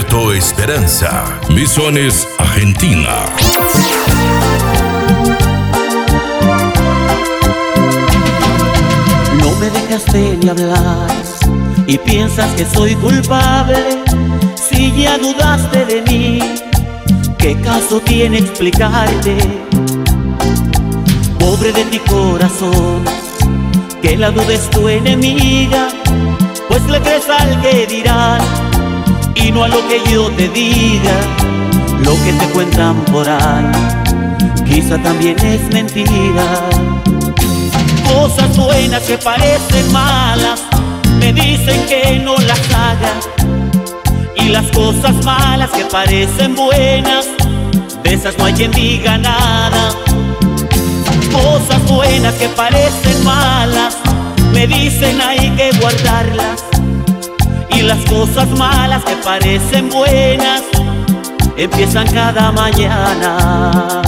Puerto Esperanza, Misiones, Argentina. No me dejaste ni hablar y piensas que soy culpable. Si ya dudaste de mí, ¿qué caso tiene explicarte? Pobre de ti corazón, que la duda es tu enemiga, pues le crees al que dirán y no a lo que yo te diga. Lo que te cuentan por ahí quizá también es mentira. Cosas buenas que parecen malas me dicen que no las haga, y las cosas malas que parecen buenas, de esas no hay quien diga nada. Cosas buenas que parecen malas me dicen hay que guardarlas, y las cosas malas que parecen buenas empiezan cada mañana.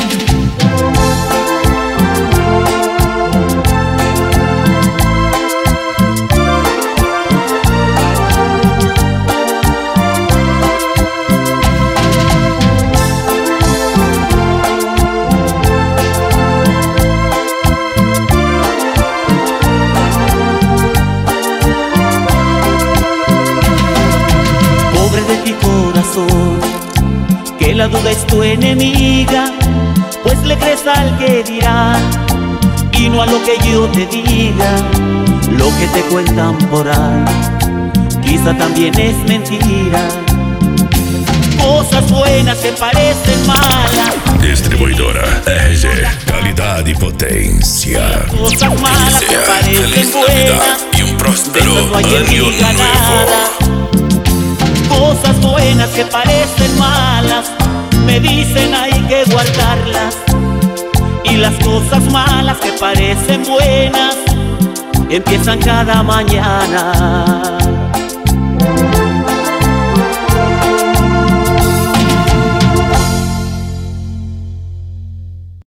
Que la duda es tu enemiga, pues le crees al que dirán y no a lo que yo te diga. Lo que te cuentan por ahí quizá también es mentira. Cosas buenas que parecen malas. Distribuidora RG, calidad y potencia. Cosas malas que parecen buenas y un próspero no hay quien año diga nuevo. nada. Cosas buenas que parecen malas me dicen hay que guardarlas, y las cosas malas que parecen buenas empiezan cada mañana.